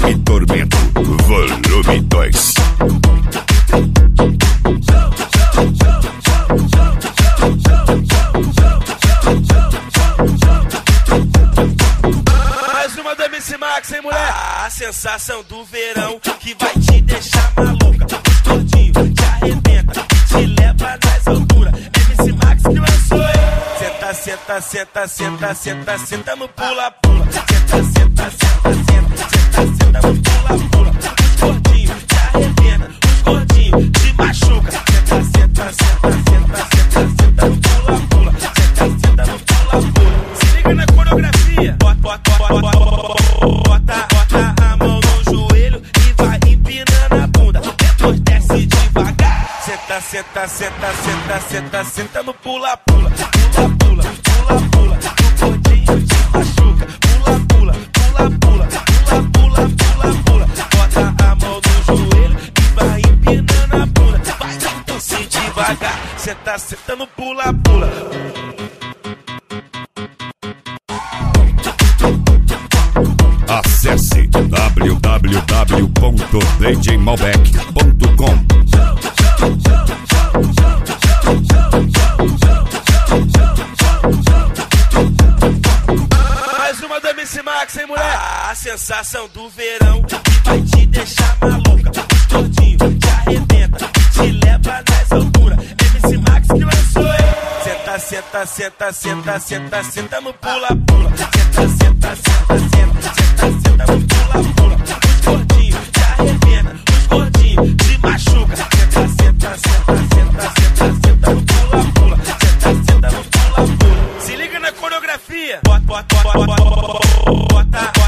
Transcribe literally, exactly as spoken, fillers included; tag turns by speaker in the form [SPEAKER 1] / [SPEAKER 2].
[SPEAKER 1] e Tormento, volume dois.
[SPEAKER 2] Mais uma do M C Max, hein, mulher? A sensação do verão que vai te deixar maluca. Os gordinhos te arrebenta, te leva nas alturas. M C Max que lançou, hein? Senta, senta, senta, senta, senta, senta no pula-pula. Senta, senta, senta, senta, senta, senta no pula-pula. Os gordinhos te arrebenta, os gordinhos te machuca. Senta, senta, senta, senta, senta, senta no pula-pula. Senta, senta no pula-pula. Se liga na coreografia. Bota, bota, bota, bota, bota a mão no joelho e vai empinando a bunda. Depois desce devagar. Senta, senta, senta, senta, senta, senta no pula-pula. Pula-pula, pula-pula. O gordinho te machuca. Pula-pula, pula-pula, pula-pula, pula-pula. Bota a mão no joelho e vai empinando a bunda. Vai desce devagar. Senta, senta no pula-pula.
[SPEAKER 1] Acesse w w w ponto d j malbec ponto com.
[SPEAKER 2] Mais uma do M C Max, hein, mulher? A sensação do verão que vai te deixar maluca. Os gordinhos te arrebenta, te leva nas alturas. M C Max que lançou, hein? Senta, senta, senta, senta, senta, senta no pula-pula. Senta, senta, senta, senta, senta, senta no pula-pula. Os gordinhos te arrebenta, os gordinhos te machuca. Senta, senta, senta, senta, senta, senta no pula-pula. Senta, senta no pula-pula. Se liga na coreografia. Bota, bota, bota, bota, bota, bota.